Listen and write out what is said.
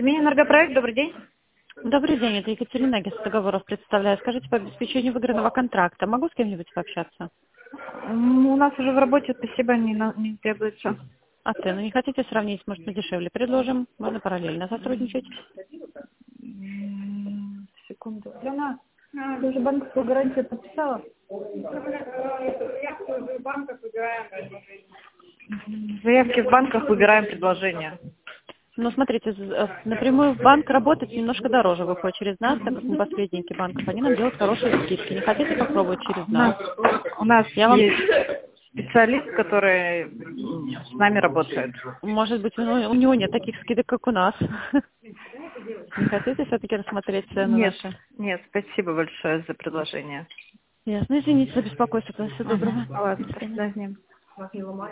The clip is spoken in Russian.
Семейный-энергопроект, добрый день. Добрый день, это Екатерина, агентство договоров представляю. Скажите, по обеспечению выигранного контракта могу с кем-нибудь пообщаться? У нас уже в работе спасибо не требуется. А цену не хотите сравнить? Может, мы дешевле предложим? Можно параллельно сотрудничать. Секунду. Лена, ты уже банковскую гарантию подписала? Заявки в банках выбираем предложение. Ну, смотрите, напрямую в банк работать немножко дороже выходит через нас, так как мы посредники банков. Они нам делают хорошие скидки. Не хотите попробовать через нас? У нас Я вам... есть специалист, который с нами работает. Может быть, у него нет таких скидок, как у нас. Не хотите все-таки рассмотреть цены наши? Нет, спасибо большое за предложение. Ясно. Извините за беспокойство. Всего доброго. Ладно, До до свидания. свидания.